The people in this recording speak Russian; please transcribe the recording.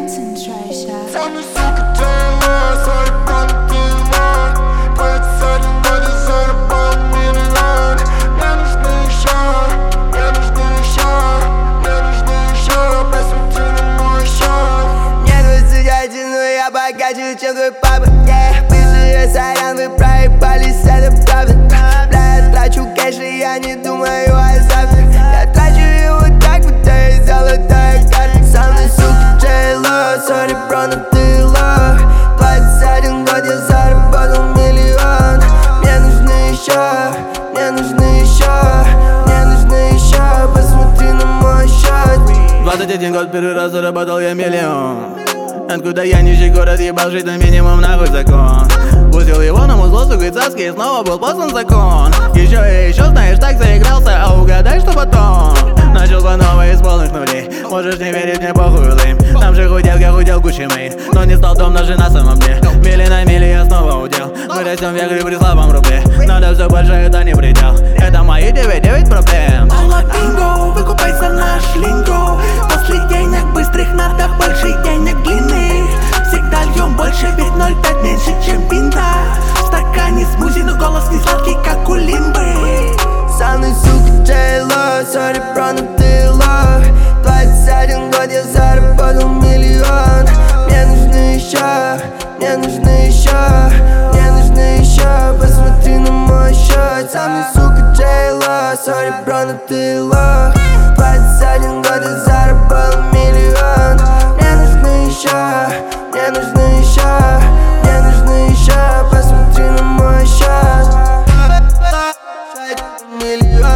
concentration. Самый, сука, Джейло, сори, пронутый. 21 год и заработал миллион. Мне нужны еще, мне нужны еще, мне нужны еще. Посмотри на мой счет. Мне 21, но я богаче, чем твой папа, Бывшие сорян, вы проебались, это правда. Бля, я трачу кэш, и я не думаю о завтра. Я трачу его так, будто я золотая карта. Со мной, сука, Джейло, сори, пронутый лох. 21 год, я заработал миллион. Мне нужны еще, мне нужны еще, мне нужны еще. Посмотри на мой счет. 21 год, первый раз заработал я миллион. Откуда я нищий город, ебал жить на минимум, нахуй закон. Пустил его на музло, сука, царский, снова был послан закон. Еще и еще, знаешь, так заигрался, а угадай, что потом. Начал по новой из полных нулей. Можешь не верить, мне похуй, лейм. Там же худел, как худел Гуччи Мэйн. Но не стал дом даже на самом деле. Мили на мили я снова удел. Мы растем в век при слабом рубле. Надо все больше, это не предел. Это мои 9 проблем. Алло, бинго, выкупайся наш линго. После денег быстрых надо больше денег длинных. Всегда льем больше, ведь 0,5 меньше, чем винта. В стакане смузи, но голос не сладкий, как у Лимбы. Со мной, сука, Джейло, сори, пронутый лох. 21 год, я заработал миллион. Мне нужны еще, мне нужны еще, мне нужны еще. Посмотри на мой счет. Со мной, сука, Джейло, сори, пронутый лох. 21 год, я заработал миллион. Мне нужны еще, мне нужны еще, мне нужны еще. Посмотри на мой счет. Миллион.